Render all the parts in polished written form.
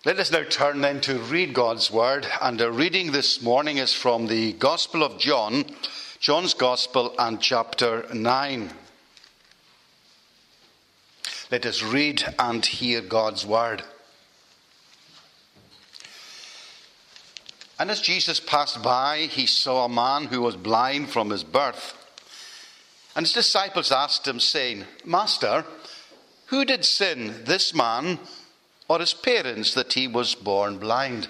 Let us now turn then to read God's word, and our reading this morning is from the Gospel of John, John's Gospel and chapter 9. Let us read and hear God's word. And as Jesus passed by, he saw a man who was blind from his birth. And his disciples asked him, saying, Master, who did sin, this man or his parents, that he was born blind?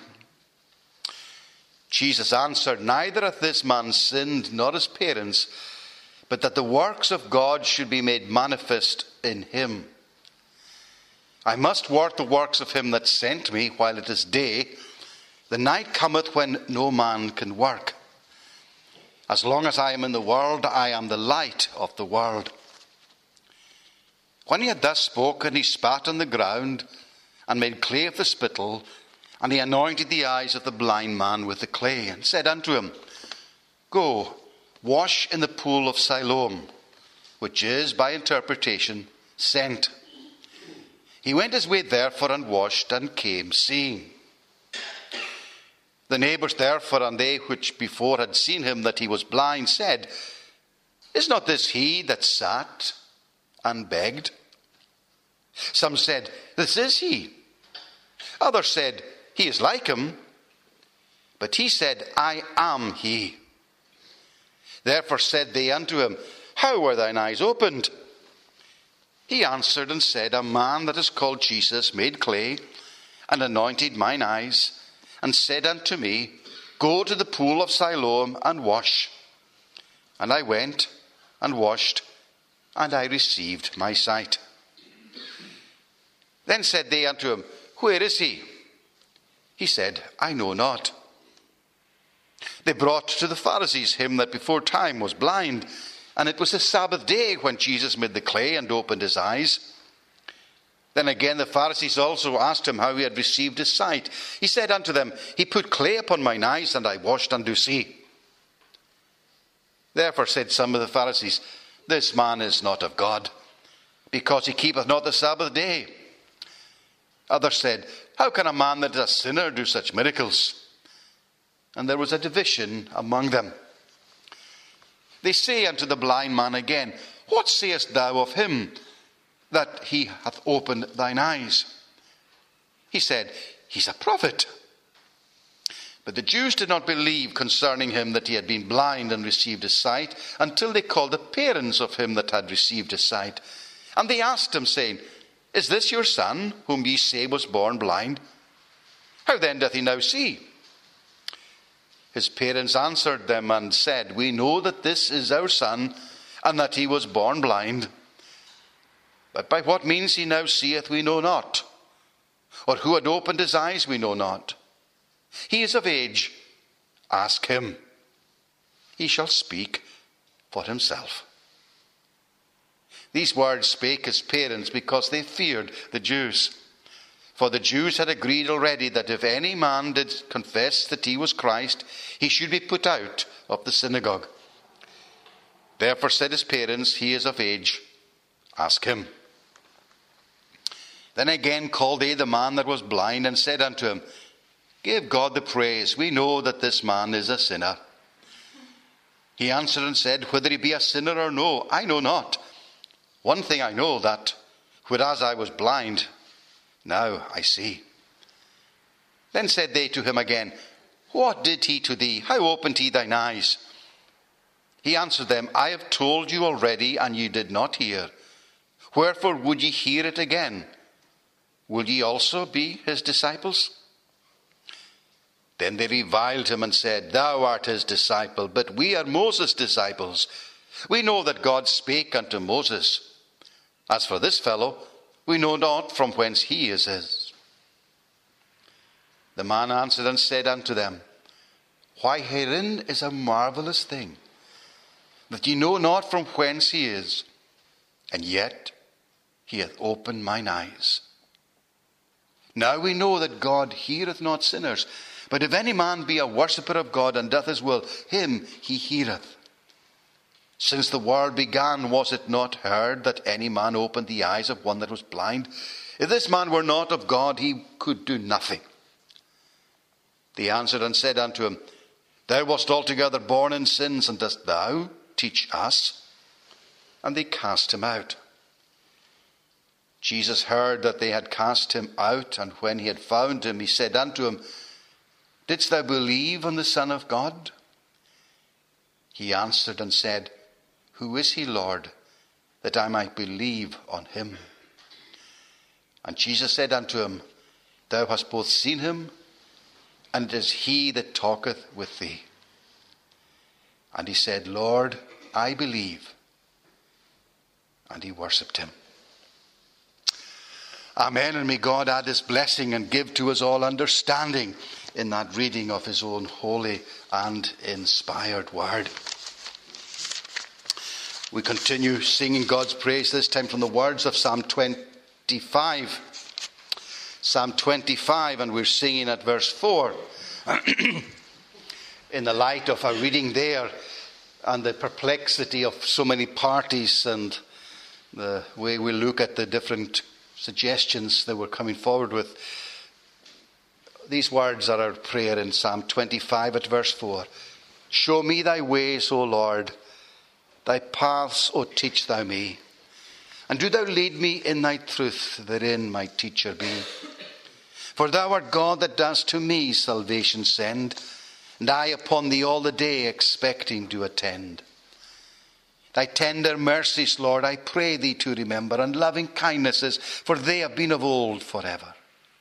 Jesus answered, Neither hath this man sinned nor his parents, but that the works of God should be made manifest in him. I must work the works of him that sent me while it is day. The night cometh when no man can work. As long as I am in the world, I am the light of the world. When he had thus spoken, he spat on the ground and made clay of the spittle, and he anointed the eyes of the blind man with the clay, and said unto him, Go, wash in the pool of Siloam, which is, by interpretation, sent. He went his way therefore, and washed, and came seeing. The neighbours therefore, and they which before had seen him that he was blind, said, Is not this he that sat and begged? Some said, This is he. Others said, He is like him. But he said, I am he. Therefore said they unto him, How were thine eyes opened? He answered and said, A man that is called Jesus made clay, and anointed mine eyes, and said unto me, Go to the pool of Siloam and wash. And I went and washed, and I received my sight. Then said they unto him, Where is he? He said, I know not. They brought to the Pharisees him that before time was blind, and it was the Sabbath day when Jesus made the clay and opened his eyes. Then again the Pharisees also asked him how he had received his sight. He said unto them, He put clay upon mine eyes, and I washed, and do see. Therefore said some of the Pharisees, This man is not of God, because he keepeth not the Sabbath day. Others said, How can a man that is a sinner do such miracles? And there was a division among them. They say unto the blind man again, What sayest thou of him, that he hath opened thine eyes? He said, He's a prophet. But the Jews did not believe concerning him that he had been blind and received his sight, until they called the parents of him that had received his sight. And they asked him, saying, Is this your son, whom ye say was born blind? How then doth he now see? His parents answered them and said, We know that this is our son, and that he was born blind. But by what means he now seeth we know not, or who had opened his eyes we know not. He is of age, ask him. He shall speak for himself. These words spake his parents because they feared the Jews. For the Jews had agreed already that if any man did confess that he was Christ, he should be put out of the synagogue. Therefore said his parents, He is of age, ask him. Then again called they the man that was blind, and said unto him, Give God the praise, we know that this man is a sinner. He answered and said, Whether he be a sinner or no, I know not. One thing I know, that whereas I was blind, now I see. Then said they to him again, What did he to thee? How opened he thine eyes? He answered them, I have told you already, and ye did not hear. Wherefore would ye hear it again? Will ye also be his disciples? Then they reviled him and said, Thou art his disciple, but we are Moses' disciples. We know that God spake unto Moses. As for this fellow, we know not from whence he is his. The man answered and said unto them, Why, herein is a marvelous thing, that ye know not from whence he is, and yet he hath opened mine eyes. Now we know that God heareth not sinners, but if any man be a worshipper of God, and doth his will, him he heareth. Since the world began, was it not heard that any man opened the eyes of one that was blind? If this man were not of God, he could do nothing. They answered and said unto him, Thou wast altogether born in sins, and dost thou teach us? And they cast him out. Jesus heard that they had cast him out, and when he had found him, he said unto him, Didst thou believe on the Son of God? He answered and said, Who is he, Lord, that I might believe on him? And Jesus said unto him, Thou hast both seen him, and it is he that talketh with thee. And he said, Lord, I believe. And he worshipped him. Amen. And may God add his blessing and give to us all understanding in that reading of his own holy and inspired word. We continue singing God's praise, this time from the words of Psalm 25. Psalm 25, and we're singing at verse 4. In the light of our reading there and the perplexity of so many parties and the way we look at the different suggestions that we're coming forward with, these words are our prayer in Psalm 25 at verse 4. Show me thy ways, O Lord, thy paths, O teach thou me. And do thou lead me in thy truth, therein my teacher be. For thou art God that dost to me salvation send, and I upon thee all the day expecting to attend. Thy tender mercies, Lord, I pray thee to remember, and loving kindnesses, for they have been of old forever.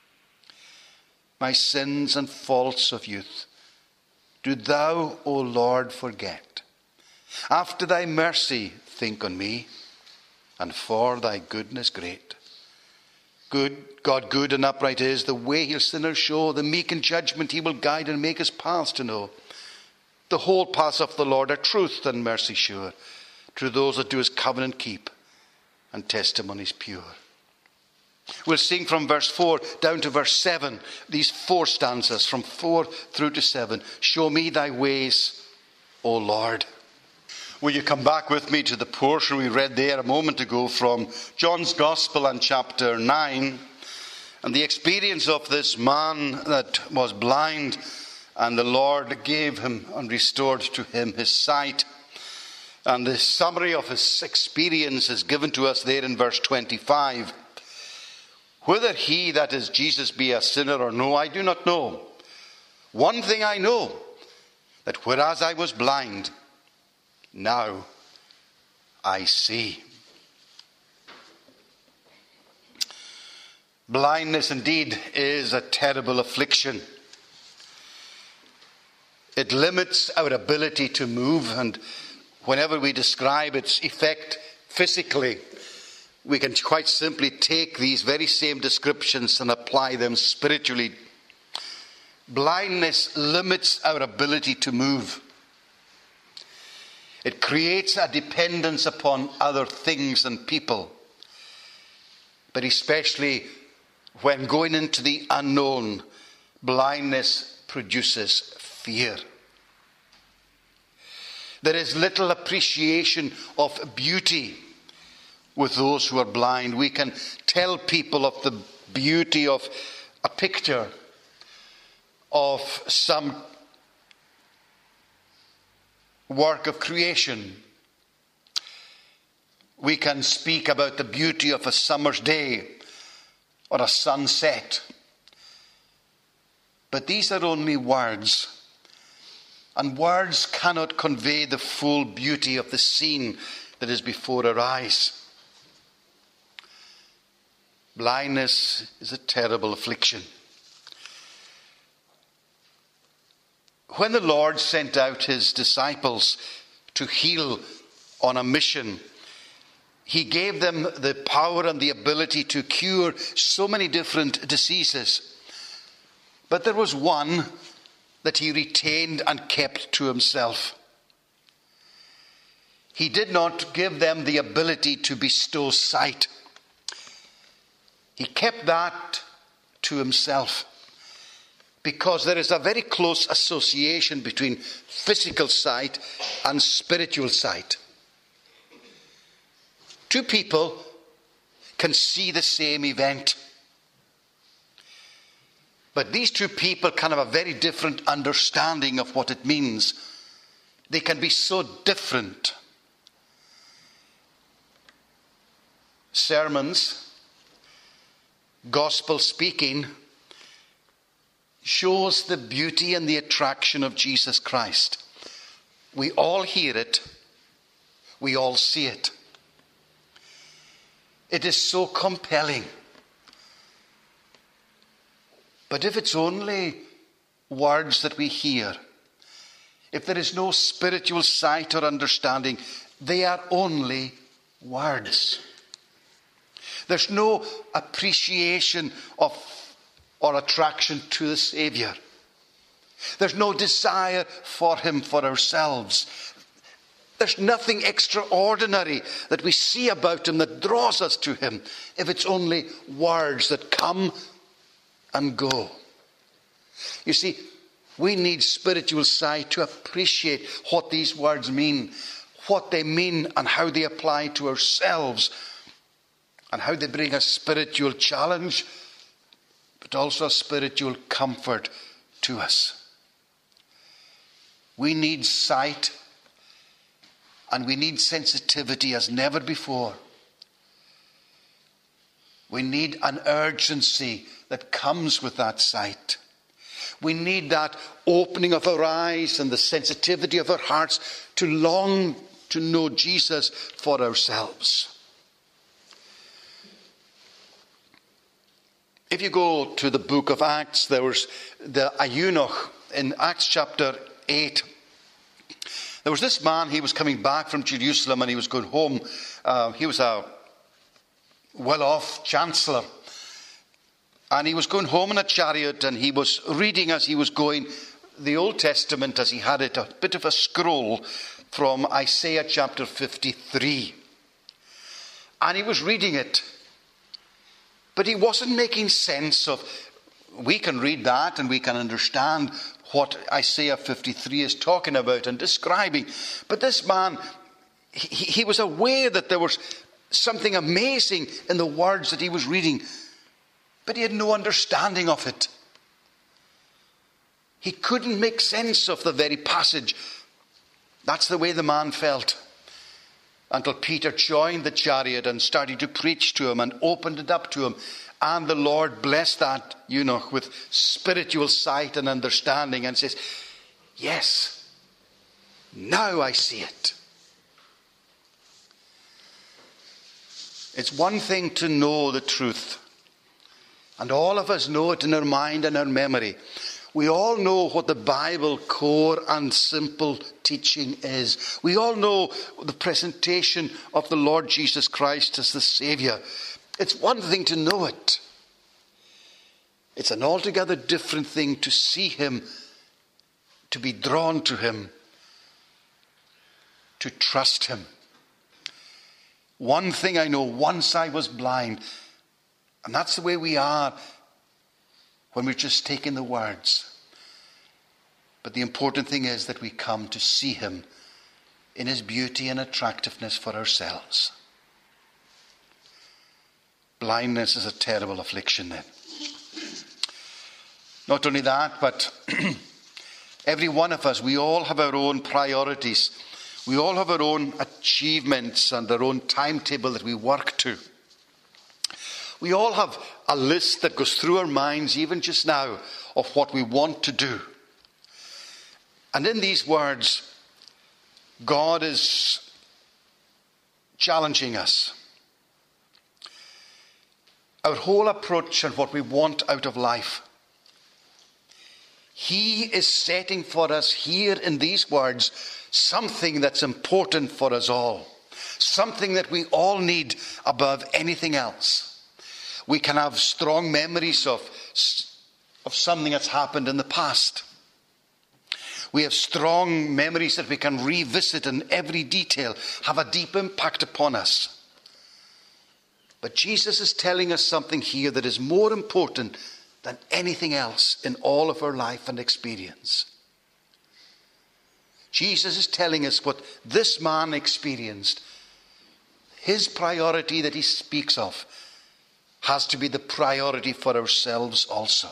My sins and faults of youth do thou, O Lord, forget. After thy mercy think on me, and for thy goodness great. God good and upright is, the way he'll sinners show, the meek in judgment he will guide and make his paths to know. The whole paths of the Lord are truth and mercy sure, to those that do his covenant keep, and testimonies pure. We'll sing from verse 4 down to verse 7, these 4 stanzas from 4 through to 7. Show me thy ways, O Lord. Will you come back with me to the portion we read there a moment ago from John's Gospel and chapter 9, and the experience of this man that was blind, and the Lord gave him and restored to him his sight. And the summary of his experience is given to us there in verse 25. Whether he, that is Jesus, be a sinner or no, I do not know. One thing I know, that whereas I was blind, now I see. Blindness indeed is a terrible affliction. It limits our ability to move, and whenever we describe its effect physically, we can quite simply take these very same descriptions and apply them spiritually. Blindness limits our ability to move. It creates a dependence upon other things and people. But especially when going into the unknown, blindness produces fear. There is little appreciation of beauty with those who are blind. We can tell people of the beauty of a picture of some work of creation. We can speak about the beauty of a summer's day or a sunset. But these are only words, and words cannot convey the full beauty of the scene that is before our eyes. Blindness is a terrible affliction. When the Lord sent out his disciples to heal on a mission, he gave them the power and the ability to cure so many different diseases. But there was one that he retained and kept to himself. He did not give them the ability to bestow sight. He kept that to himself, because there is a very close association between physical sight and spiritual sight. Two people can see the same event. But these two people can have a very different understanding of what it means. They can be so different. Sermons, gospel speaking, shows the beauty and the attraction of Jesus Christ. We all hear it. We all see it. It is so compelling. But if it's only words that we hear, if there is no spiritual sight or understanding, they are only words. There's no appreciation of or attraction to the Saviour. There's no desire for him for ourselves. There's nothing extraordinary that we see about him that draws us to him if it's only words that come and go. You see, we need spiritual sight to appreciate what these words mean, what they mean and how they apply to ourselves, and how they bring a spiritual challenge, but also a spiritual comfort to us. We need sight and we need sensitivity as never before. We need an urgency that comes with that sight. We need that opening of our eyes and the sensitivity of our hearts to long to know Jesus for ourselves. If you go to the book of Acts, there was a eunuch in Acts chapter 8. There was this man, he was coming back from Jerusalem and he was going home. He was a well-off chancellor. And he was going home in a chariot and he was reading as he was going the Old Testament as he had it, a bit of a scroll from Isaiah chapter 53. And he was reading it. But he wasn't making sense of, we can read that and we can understand what Isaiah 53 is talking about and describing. But this man, he was aware that there was something amazing in the words that he was reading, but he had no understanding of it. He couldn't make sense of the very passage. That's the way the man felt. Until Peter joined the chariot and started to preach to him and opened it up to him. And the Lord blessed that eunuch with spiritual sight and understanding and says, yes, now I see it. It's one thing to know the truth. And all of us know it in our mind and our memory. We all know what the Bible core and simple teaching is. We all know the presentation of the Lord Jesus Christ as the Saviour. It's one thing to know it. It's an altogether different thing to see him, to be drawn to him, to trust him. One thing I know, once I was blind, and that's the way we are when we're just taking the words. But the important thing is that we come to see him in his beauty and attractiveness for ourselves. Blindness is a terrible affliction then. Not only that, but every one of us, we all have our own priorities. We all have our own achievements and our own timetable that we work to. We all have a list that goes through our minds, even just now, of what we want to do. And in these words, God is challenging us. Our whole approach and what we want out of life. He is setting for us here in these words something that's important for us all. Something that we all need above anything else. We can have strong memories of something that's happened in the past. We have strong memories that we can revisit in every detail, have a deep impact upon us. But Jesus is telling us something here that is more important than anything else in all of our life and experience. Jesus is telling us what this man experienced. His priority that he speaks of has to be the priority for ourselves also.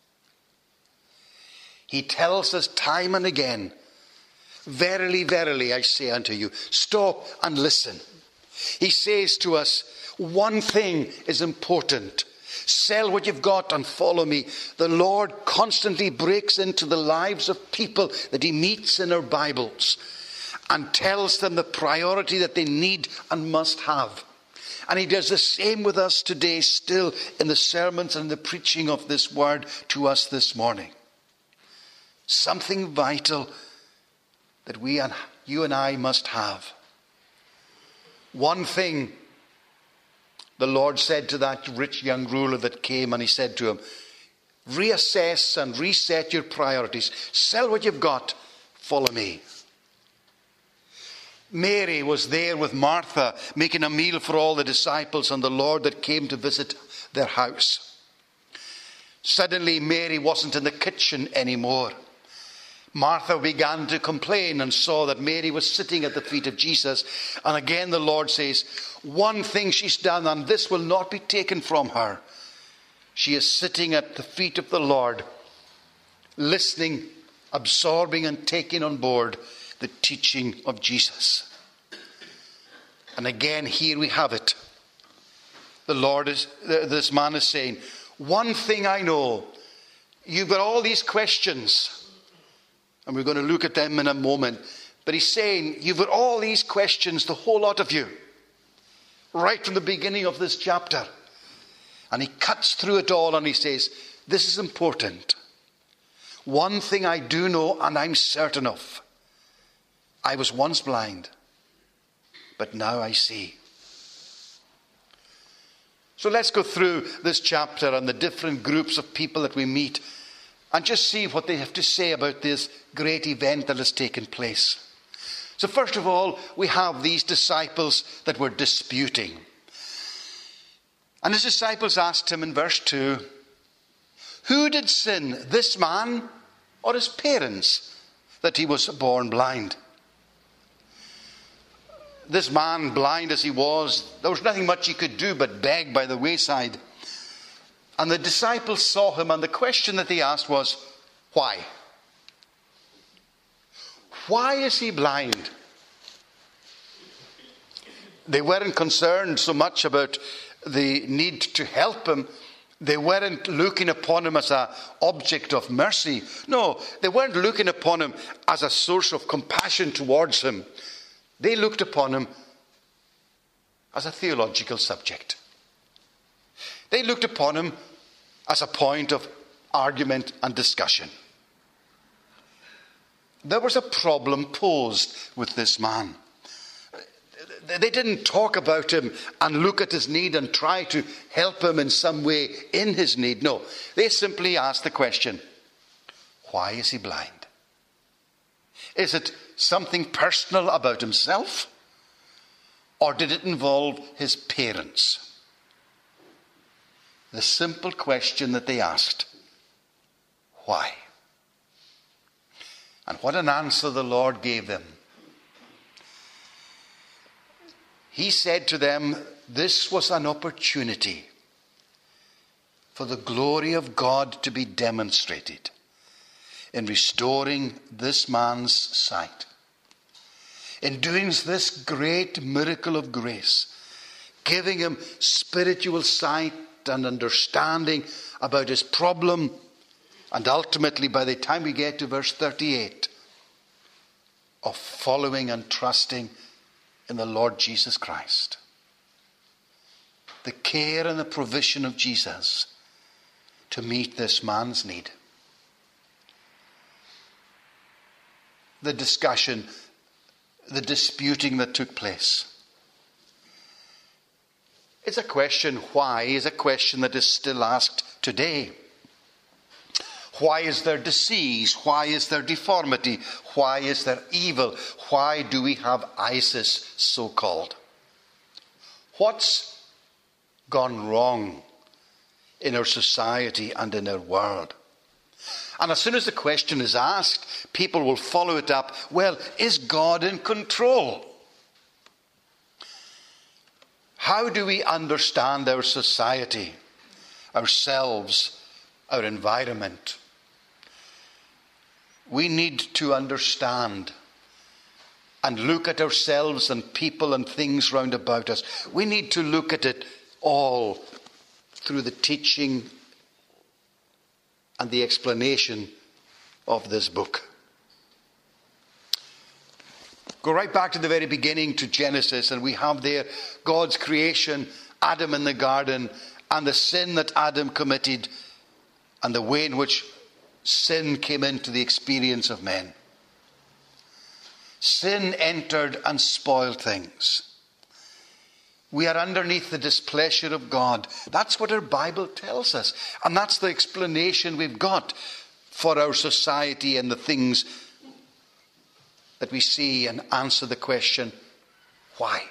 He tells us time and again, verily, verily, I say unto you, stop and listen. He says to us, one thing is important. Sell what you've got and follow me. The Lord constantly breaks into the lives of people that he meets in our Bibles and tells them the priority that they need and must have. And he does the same with us today, still in the sermons and the preaching of this word to us this morning. Something vital that you and I must have. One thing the Lord said to that rich young ruler that came, and he said to him, reassess and reset your priorities. Sell what you've got. Follow me. Mary was there with Martha, making a meal for all the disciples and the Lord that came to visit their house. Suddenly, Mary wasn't in the kitchen anymore. Martha began to complain and saw that Mary was sitting at the feet of Jesus. And again the Lord says, one thing she's done, and this will not be taken from her. She is sitting at the feet of the Lord, listening, absorbing and taking on board the teaching of Jesus. And again, here we have it. This man is saying, one thing I know, you've got all these questions. And we're going to look at them in a moment. But he's saying, you've got all these questions, the whole lot of you, right from the beginning of this chapter. And he cuts through it all and he says, this is important. One thing I do know and I'm certain of. I was once blind, but now I see. So let's go through this chapter and the different groups of people that we meet and just see what they have to say about this great event that has taken place. So first of all, we have these disciples that were disputing. And his disciples asked him in verse 2, who did sin, this man or his parents, that he was born blind? This man, blind as he was, there was nothing much he could do but beg by the wayside. And the disciples saw him, and the question that they asked was, why? Why is he blind? They weren't concerned so much about the need to help him. They weren't looking upon him as an object of mercy. No, they weren't looking upon him as a source of compassion towards him. They looked upon him as a theological subject. They looked upon him as a point of argument and discussion. There was a problem posed with this man. They didn't talk about him and look at his need and try to help him in some way in his need. No, they simply asked the question, why is he blind? Is it something personal about himself? Or did it involve his parents? The simple question that they asked, why? And what an answer the Lord gave them. He said to them, this was an opportunity for the glory of God to be demonstrated in restoring this man's sight. In doing this great miracle of grace, giving him spiritual sight and understanding about his problem, and ultimately, by the time we get to verse 38, of following and trusting in the Lord Jesus Christ. The care and the provision of Jesus to meet this man's need. The discussion, the disputing that took place. It's a question, why, is a question that is still asked today. Why is there disease? Why is there deformity? Why is there evil? Why do we have ISIS, so-called? What's gone wrong in our society and in our world? And as soon as the question is asked, people will follow it up. Well, is God in control? How do we understand our society? ourselves, our environment. We need to understand and look at ourselves and people and things round about us. We need to look at it all through the teaching and the explanation of this book. Go right back to the very beginning, to Genesis, and we have there God's creation, Adam in the garden, and the sin that Adam committed, and the way in which sin came into the experience of men. Sin entered and spoiled things. We are underneath the displeasure of God. That's what our Bible tells us. And that's the explanation we've got for our society and the things that we see, and answer the question, why?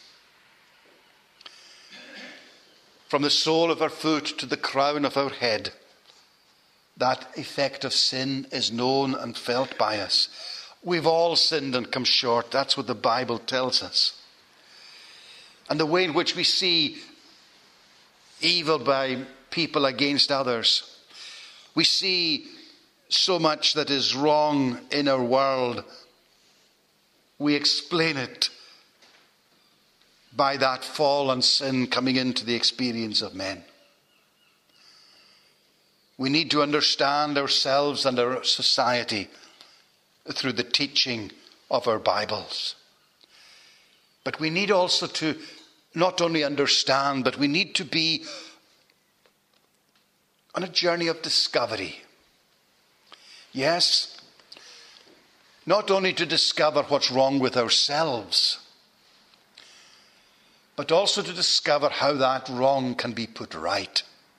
From the sole of our foot to the crown of our head, that effect of sin is known and felt by us. We've all sinned and come short. That's what the Bible tells us. And the way in which we see evil by people against others. We see so much that is wrong in our world. We explain it by that fall and sin coming into the experience of men. We need to understand ourselves and our society through the teaching of our Bibles. But we need also to not only understand, but we need to be on a journey of discovery. Yes, not only to discover what's wrong with ourselves, but also to discover how that wrong can be put right.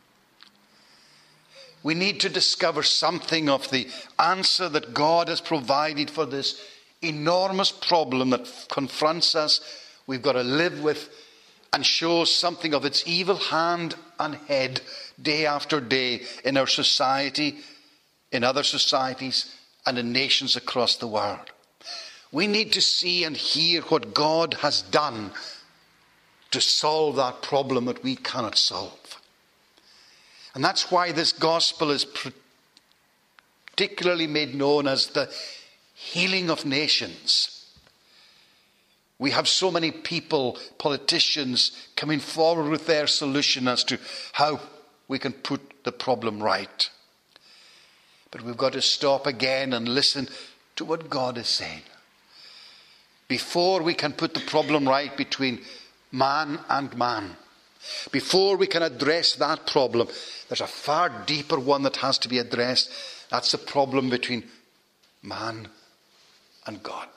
We need to discover something of the answer that God has provided for this enormous problem that confronts us, we've got to live with, and shows something of its evil hand and head day after day in our society, in other societies, and in nations across the world. We need to see and hear what God has done to solve that problem that we cannot solve. And that's why this gospel is particularly made known as the healing of nations. We have so many people, politicians, coming forward with their solution as to how we can put the problem right. But we've got to stop again and listen to what God is saying. Before we can put the problem right between man and man, before we can address that problem, there's a far deeper one that has to be addressed. That's the problem between man and God.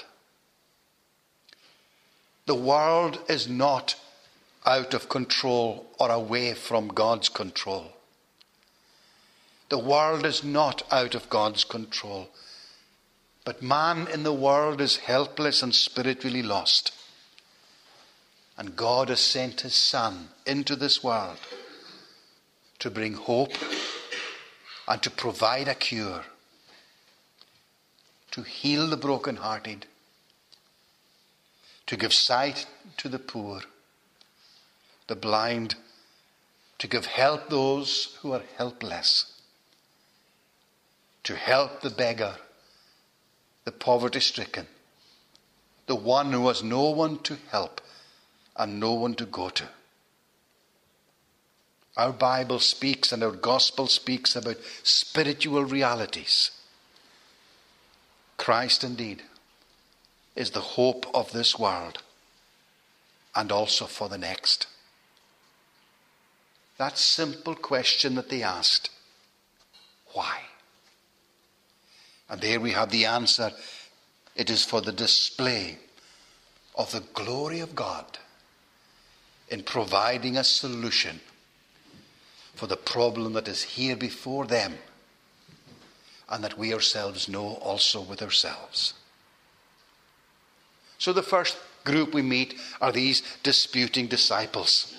The world is not out of control or away from God's control. The world is not out of God's control. But man in the world is helpless and spiritually lost. And God has sent his Son into this world to bring hope and to provide a cure, to heal the brokenhearted, to give sight to the poor, the blind, to give help those who are helpless, to help the beggar, the poverty-stricken, the one who has no one to help and no one to go to. Our Bible speaks and our gospel speaks about spiritual realities. Christ indeed is the hope of this world and also for the next. That simple question that they asked, why? And there we have the answer. It is for the display of the glory of God in providing a solution for the problem that is here before them and that we ourselves know also with ourselves. So the first group we meet are these disputing disciples.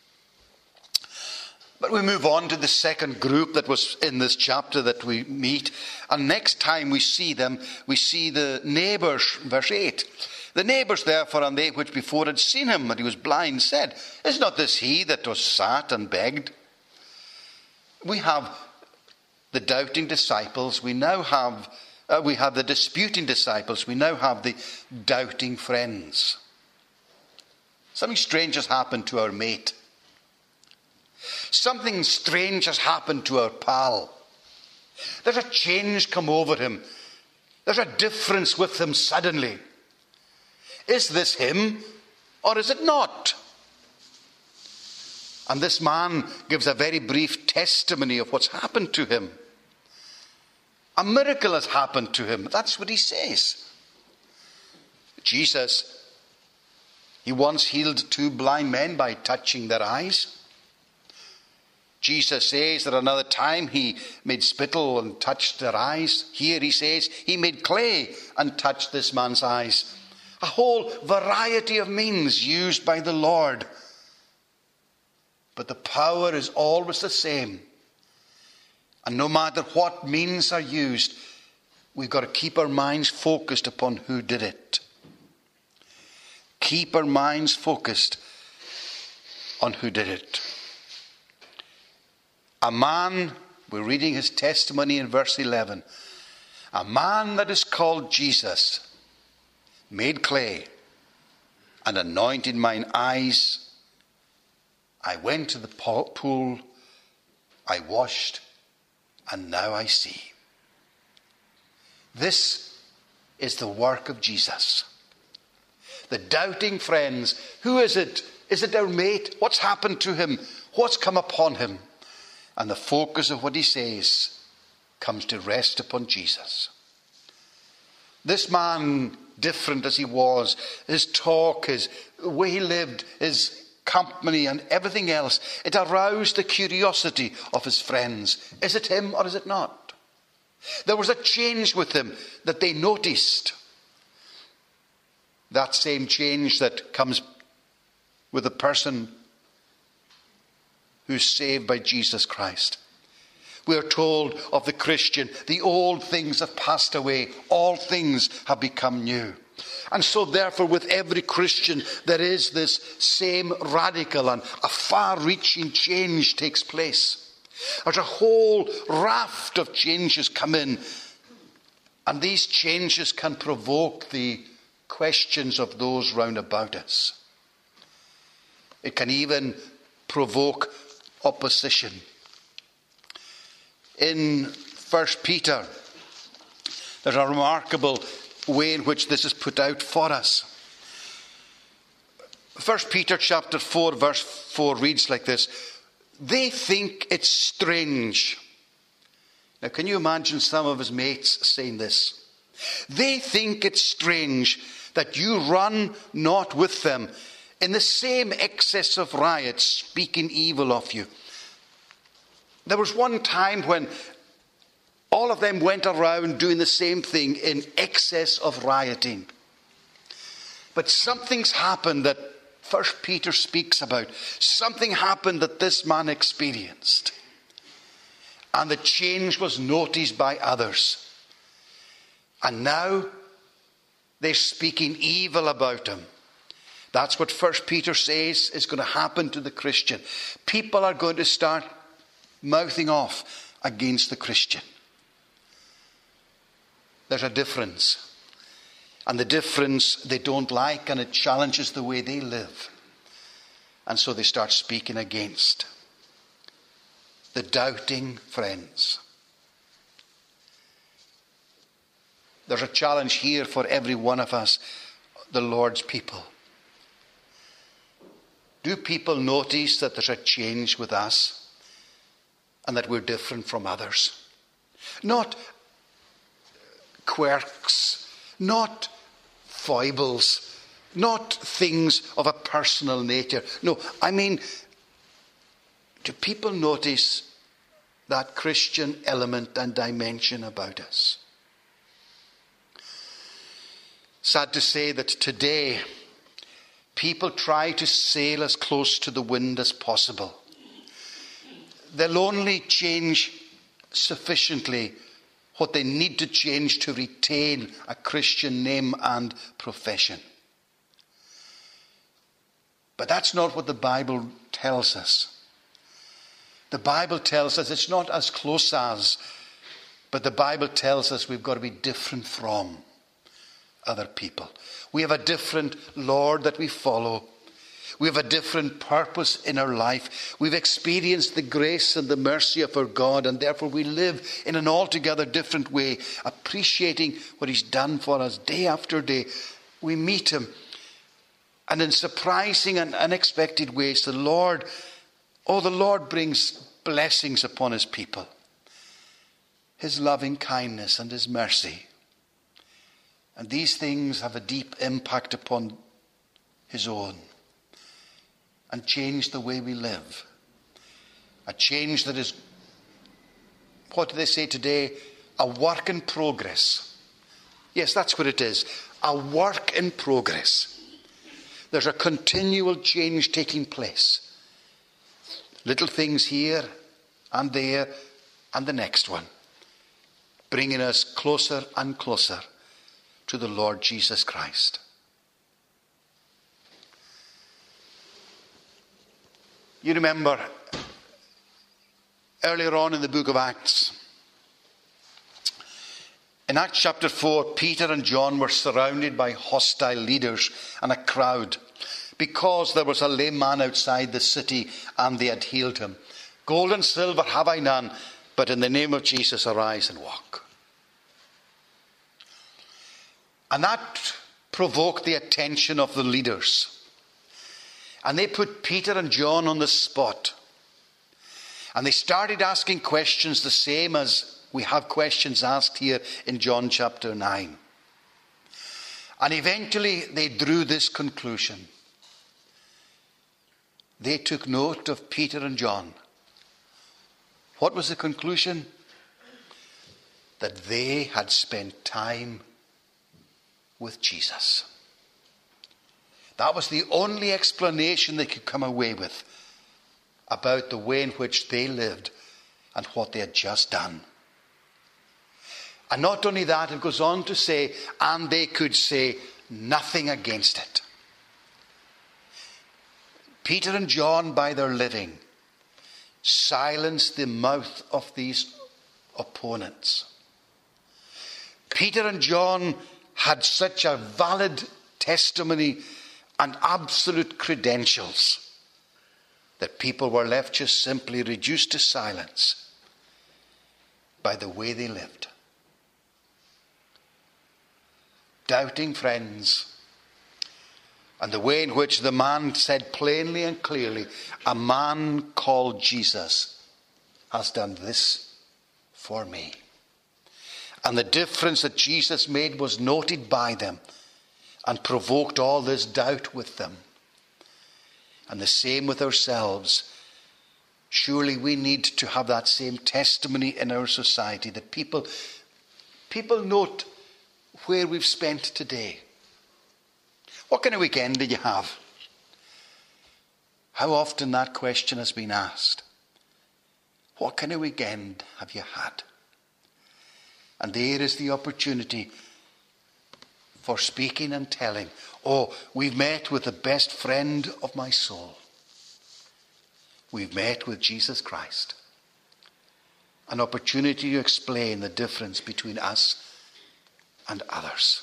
But we move on to the second group that was in this chapter that we meet. And next time we see them, we see the neighbours, verse 8. The neighbours therefore, and they which before had seen him, that he was blind, said, Is not this he that was sat and begged? We have the doubting disciples. We now have the disputing disciples. We now have the doubting friends. Something strange has happened to our mate. Something strange has happened to our pal. There's a change come over him. There's a difference with him suddenly. Is this him or is it not? And this man gives a very brief testimony of what's happened to him. A miracle has happened to him. That's what he says. Jesus, he once healed 2 blind men by touching their eyes. Jesus says that another time he made spittle and touched their eyes. Here he says he made clay and touched this man's eyes. A whole variety of means used by the Lord. But the power is always the same. And no matter what means are used, we've got to keep our minds focused upon who did it. Keep our minds focused on who did it. A man, we're reading his testimony in verse 11. A man that is called Jesus made clay and anointed mine eyes. I went to the pool, I washed, and now I see. This is the work of Jesus. The doubting friends, who is it? Is it our mate? What's happened to him? What's come upon him? And the focus of what he says comes to rest upon Jesus. This man, different as he was, his talk, his way he lived, his company and everything else, it aroused the curiosity of his friends. Is it him or is it not? There was a change with him that they noticed. That same change that comes with a person who's saved by Jesus Christ. We are told of the Christian, the old things have passed away, all things have become new. And so therefore with every Christian there is this same radical and a far-reaching change takes place. There's a whole raft of changes come in, and these changes can provoke the questions of those round about us. It can even provoke opposition. In 1 Peter, there's a remarkable way in which this is put out for us. 1 Peter chapter 4 verse 4 reads like this. They think it's strange. Now can you imagine some of his mates saying this? They think it's strange that you run not with them in the same excess of riot, speaking evil of you. There was one time when all of them went around doing the same thing in excess of rioting. But something's happened that 1 Peter speaks about. Something happened that this man experienced. And the change was noticed by others. And now they're speaking evil about him. That's what 1 Peter says is going to happen to the Christian. People are going to start mouthing off against the Christian. There's a difference. And the difference they don't like, and it challenges the way they live. And so they start speaking against the doubting friends. There's a challenge here for every one of us, the Lord's people. Do people notice that there's a change with us and that we're different from others? Not quirks, not foibles, not things of a personal nature. No, I mean, do people notice that Christian element and dimension about us? Sad to say that today, people try to sail as close to the wind as possible. They'll only change sufficiently what they need to change to retain a Christian name and profession. But that's not what the Bible tells us. The Bible tells us it's not as close as, but the Bible tells us we've got to be different from other people. We have a different Lord that we follow. We have a different purpose in our life. We've experienced the grace and the mercy of our God, and therefore we live in an altogether different way, appreciating what he's done for us day after day. We meet him, and in surprising and unexpected ways, the Lord brings blessings upon his people. His loving kindness and his mercy. And these things have a deep impact upon his own, and change the way we live. A change that is, what do they say today? A work in progress. Yes, that's what it is. A work in progress. There's a continual change taking place. Little things here and there and the next one, bringing us closer and closer to the Lord Jesus Christ. You remember earlier on in the book of Acts, in Acts chapter 4, Peter and John were surrounded by hostile leaders and a crowd because there was a lame man outside the city and they had healed him. Gold and silver have I none, but in the name of Jesus arise and walk. And that provoked the attention of the leaders. And they put Peter and John on the spot. And they started asking questions the same as we have questions asked here in John chapter 9. And eventually they drew this conclusion. They took note of Peter and John. What was the conclusion? That they had spent time with Jesus. That was the only explanation they could come away with about the way in which they lived and what they had just done. And not only that, it goes on to say, and they could say nothing against it. Peter and John, by their living, silenced the mouth of these opponents. Peter and John had such a valid testimony and absolute credentials that people were left just simply reduced to silence by the way they lived. Doubting friends, and the way in which the man said plainly and clearly, a man called Jesus has done this for me. And the difference that Jesus made was noted by them and provoked all this doubt with them. And the same with ourselves. Surely we need to have that same testimony in our society, that people note where we've spent today. What kind of weekend did you have? How often that question has been asked. What kind of weekend have you had? And there is the opportunity for speaking and telling, oh, we've met with the best friend of my soul. We've met with Jesus Christ. An opportunity to explain the difference between us and others.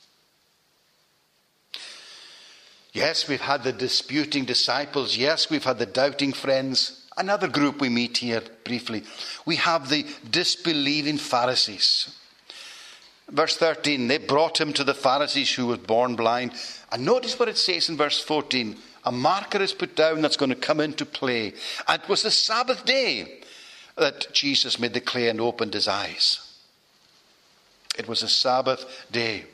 Yes, we've had the disputing disciples. Yes, we've had the doubting friends. Another group we meet here briefly. We have the disbelieving Pharisees. Verse 13, they brought him to the Pharisees who was born blind. And notice what it says in verse 14. A marker is put down that's going to come into play. And it was the Sabbath day that Jesus made the clay and opened his eyes. It was a Sabbath day.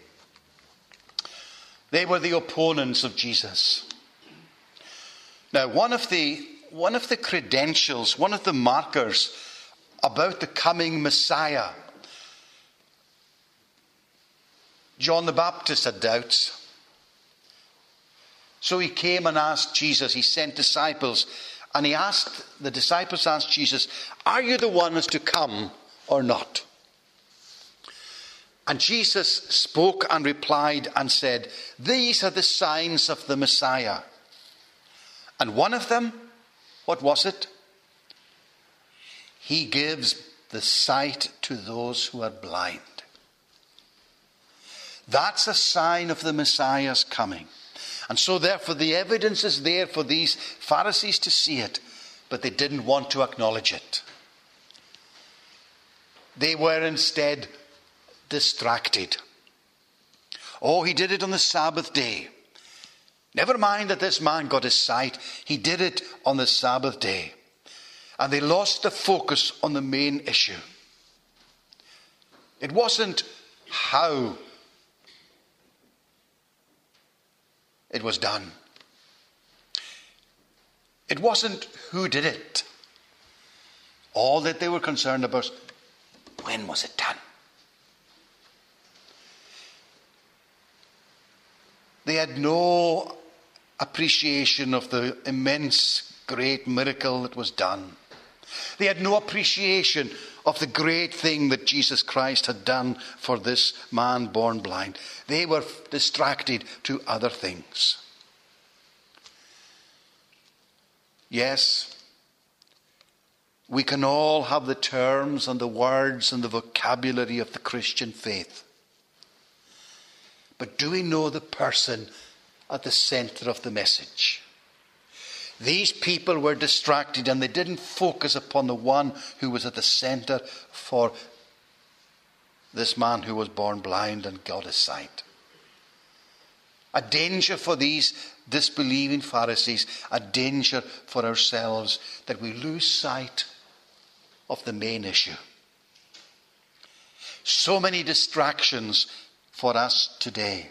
They were the opponents of Jesus. Now, one of the credentials, one of the markers about the coming Messiah, John the Baptist had doubts. So he came and asked Jesus, he sent disciples, and the disciples asked Jesus, are you the one who's to come or not? And Jesus spoke and replied and said, these are the signs of the Messiah. And one of them, what was it? He gives the sight to those who are blind. That's a sign of the Messiah's coming. And so therefore the evidence is there for these Pharisees to see it, but they didn't want to acknowledge it. They were instead distracted. Oh, he did it on the Sabbath day. Never mind that this man got his sight. He did it on the Sabbath day. And they lost the focus on the main issue. It wasn't how it was done. It wasn't who did it. All that they were concerned about, when was it done? They had no appreciation of the immense, great miracle that was done. They had no appreciation of the great thing that Jesus Christ had done for this man born blind. They were distracted to other things. Yes, we can all have the terms and the words and the vocabulary of the Christian faith. But do we know the person at the center of the message? These people were distracted and they didn't focus upon the one who was at the center for this man who was born blind and got his sight. A danger for these disbelieving Pharisees, a danger for ourselves, that we lose sight of the main issue. So many distractions for us today.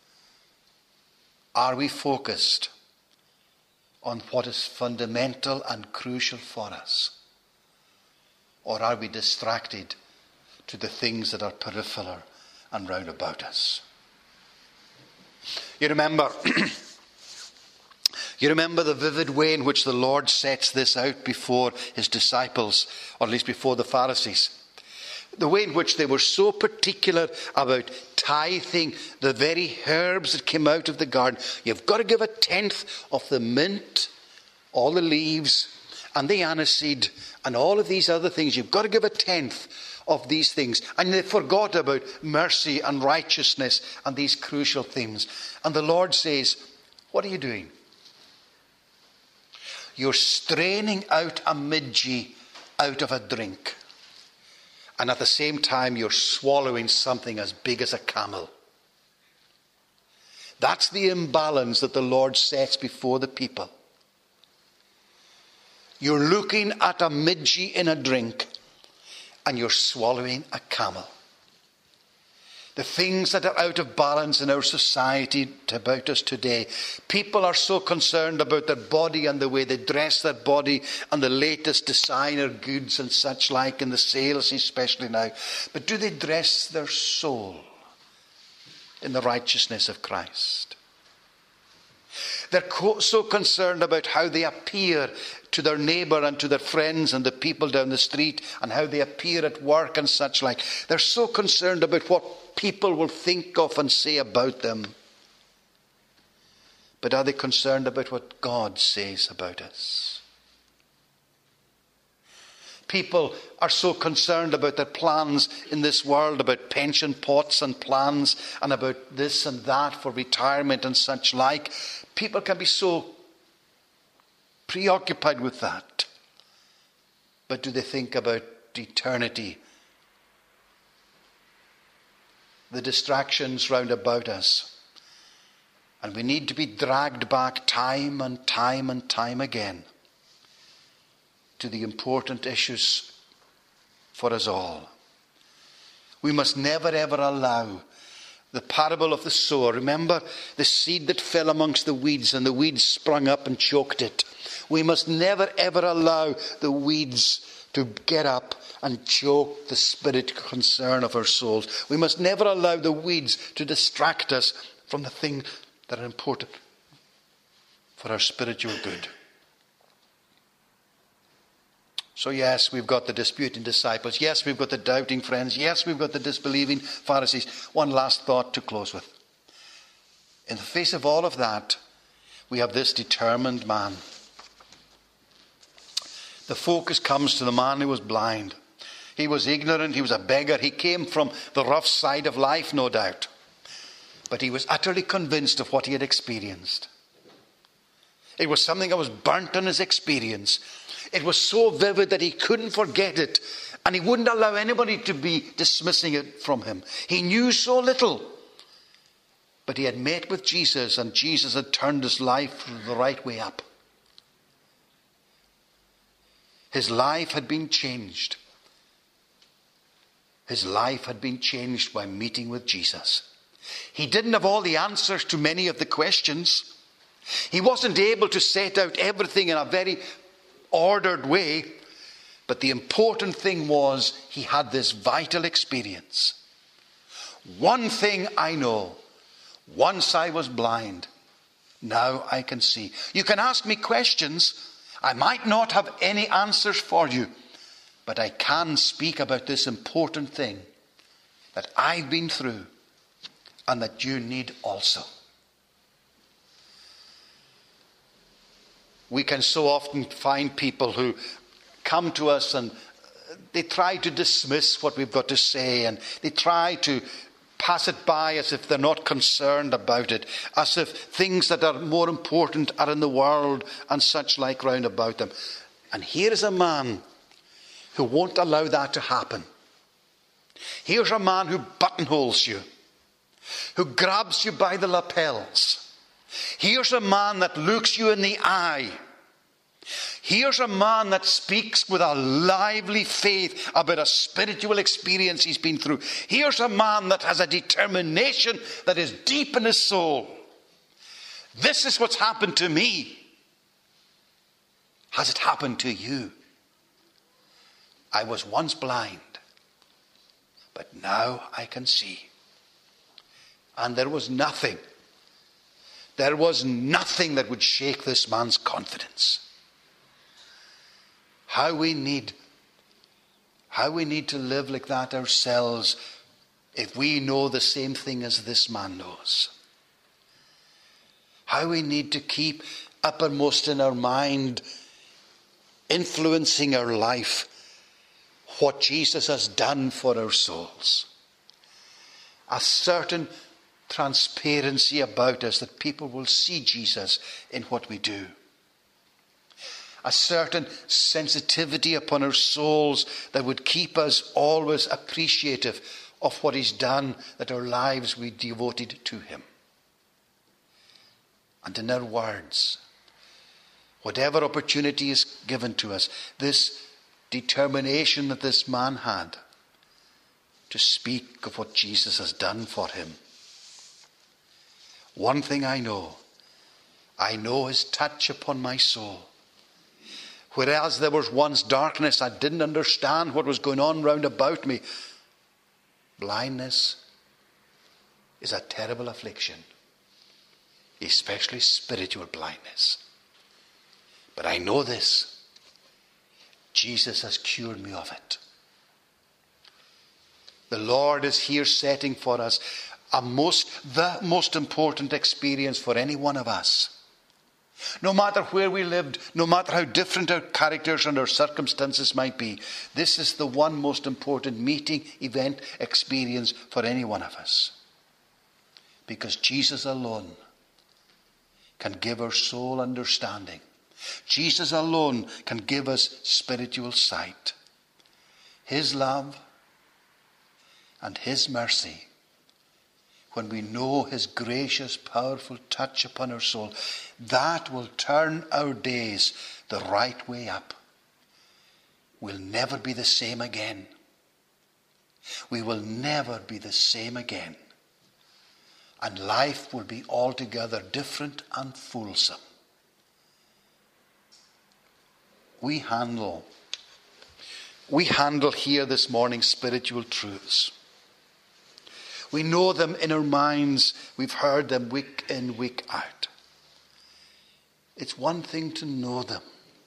Are we focused on what is fundamental and crucial for us? Or are we distracted to the things that are peripheral and round about us? You remember the vivid way in which the Lord sets this out before his disciples, or at least before the Pharisees. The way in which they were so particular about tithing the very herbs that came out of the garden. You've got to give 1/10 of the mint, all the leaves, and the aniseed, and all of these other things. You've got to give 1/10 of these things. And they forgot about mercy and righteousness and these crucial things. And the Lord says, what are you doing? You're straining out a midgie out of a drink. And at the same time, you're swallowing something as big as a camel. That's the imbalance that the Lord sets before the people. You're looking at a midgie in a drink, and you're swallowing a camel. The things that are out of balance in our society about us today. People are so concerned about their body and the way they dress their body and the latest designer goods and such like in the sales especially now. But do they dress their soul in the righteousness of Christ? They're so concerned about how they appear to their neighbour and to their friends and the people down the street, and how they appear at work and such like. They're so concerned about what people will think of and say about them. But are they concerned about what God says about us? People are so concerned about their plans in this world, about pension pots and plans, and about this and that for retirement and such like. People can be so preoccupied with that. But do they think about eternity? The distractions round about us. And we need to be dragged back time and time and time again to the important issues for us all. We must never ever allow the parable of the sower. Remember the seed that fell amongst the weeds, and the weeds sprung up and choked it. We must never ever allow the weeds to get up and choke the spirit concern of our souls. We must never allow the weeds to distract us from the things that are important for our spiritual good. So yes, we've got the disputing disciples. Yes, we've got the doubting friends. Yes, we've got the disbelieving Pharisees. One last thought to close with. In the face of all of that, we have this determined man. The focus comes to the man who was blind. He was ignorant, he was a beggar, he came from the rough side of life, no doubt. But he was utterly convinced of what he had experienced. It was something that was burnt on his experience. It was so vivid that he couldn't forget it. And he wouldn't allow anybody to be dismissing it from him. He knew so little. But he had met with Jesus, and Jesus had turned his life the right way up. His life had been changed. His life had been changed by meeting with Jesus. He didn't have all the answers to many of the questions. He wasn't able to set out everything in a very ordered way. But the important thing was he had this vital experience. One thing I know. Once I was blind. Now I can see. You can ask me questions. I might not have any answers for you. But I can speak about this important thing that I've been through and that you need also. We can so often find people who come to us and they try to dismiss what we've got to say, and they try to pass it by as if they're not concerned about it, as if things that are more important are in the world and such like round about them. And here is a man who won't allow that to happen. Here's a man who buttonholes you, who grabs you by the lapels. Here's a man that looks you in the eye. Here's a man that speaks with a lively faith about a spiritual experience he's been through. Here's a man that has a determination that is deep in his soul. This is what's happened to me. Has it happened to you? I was once blind, but now I can see. And there was nothing that would shake this man's confidence. How we need to live like that ourselves if we know the same thing as this man knows. How we need to keep uppermost in our mind, influencing our life, what Jesus has done for our souls. A certain transparency about us that people will see Jesus in what we do. A certain sensitivity upon our souls that would keep us always appreciative of what he's done, that our lives be devoted to him. And in our words, whatever opportunity is given to us, this determination that this man had to speak of what Jesus has done for him. One thing I know his touch upon my soul. Whereas there was once darkness, I didn't understand what was going on round about me. Blindness is a terrible affliction, especially spiritual blindness. But I know this. Jesus has cured me of it. The Lord is here setting for us the most important experience for any one of us. No matter where we lived, no matter how different our characters and our circumstances might be, this is the one most important meeting, event, experience for any one of us. Because Jesus alone can give our soul understanding. Jesus alone can give us spiritual sight. His love and his mercy, when we know his gracious, powerful touch upon our soul, that will turn our days the right way up. We'll never be the same again. We will never be the same again. And life will be altogether different and fulsome. We handle here this morning spiritual truths. We know them in our minds. We've heard them week in, week out. It's one thing to know them.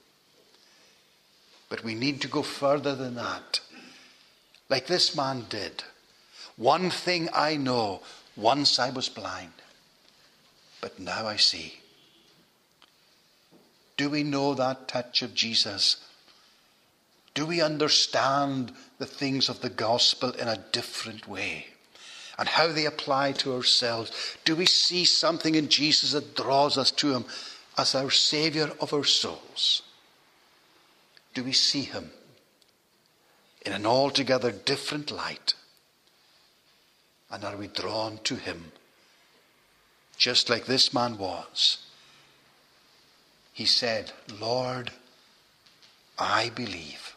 But we need to go further than that. Like this man did. One thing I know, once I was blind, but now I see. Do we know that touch of Jesus Do we understand the things of the gospel in a different way and how they apply to ourselves? Do we see something in Jesus that draws us to him as our Saviour of our souls? Do we see him in an altogether different light? And are we drawn to him just like this man was? He said, Lord, I believe.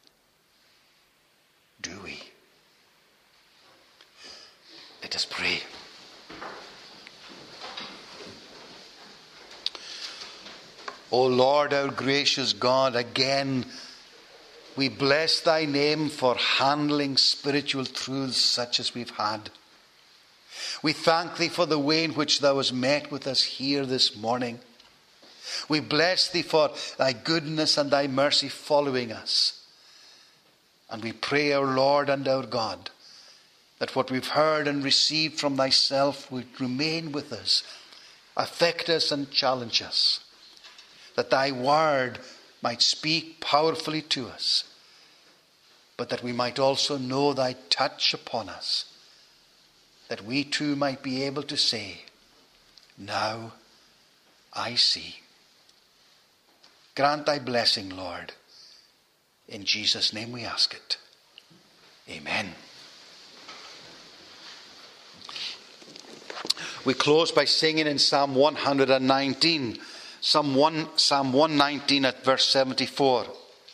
Do we? Let us pray. O Lord, our gracious God, again we bless thy name for handling spiritual truths such as we've had. We thank thee for the way in which thou hast met with us here this morning. We bless thee for thy goodness and thy mercy following us. And we pray, our Lord and our God, that what we've heard and received from thyself would remain with us, affect us and challenge us, that thy word might speak powerfully to us, but that we might also know thy touch upon us, that we too might be able to say, now I see. Grant thy blessing, Lord. In Jesus' name we ask it. Amen. We close by singing in Psalm 119. Psalm 119 at verse 74.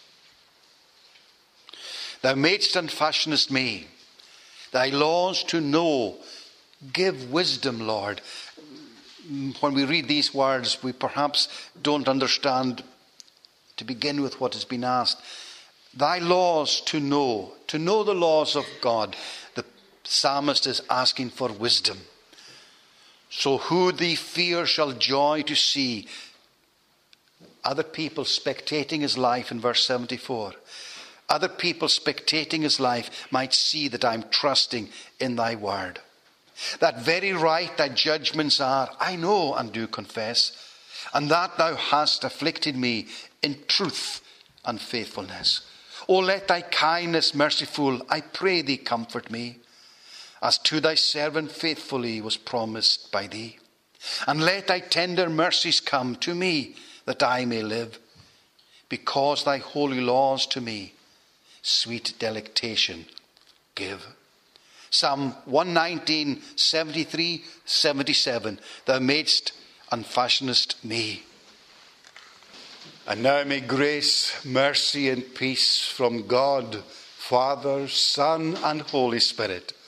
Thou madest and fashionest me, thy laws to know. Give wisdom, Lord. When we read these words, we perhaps don't understand to begin with what has been asked. Thy laws to know the laws of God. The psalmist is asking for wisdom. So who thee fear shall joy to see. Other people spectating his life in verse 74. Other people spectating his life might see that I'm trusting in thy word. That very right thy judgments are, I know and do confess, and that thou hast afflicted me in truth and faithfulness. O let thy kindness merciful, I pray thee, comfort me, as to thy servant faithfully was promised by thee. And let thy tender mercies come to me, that I may live, because thy holy laws to me sweet delectation give. Psalm 119, 73, 77. Thou madest and fashionest me. And now may grace, mercy and peace from God, Father, Son and Holy Spirit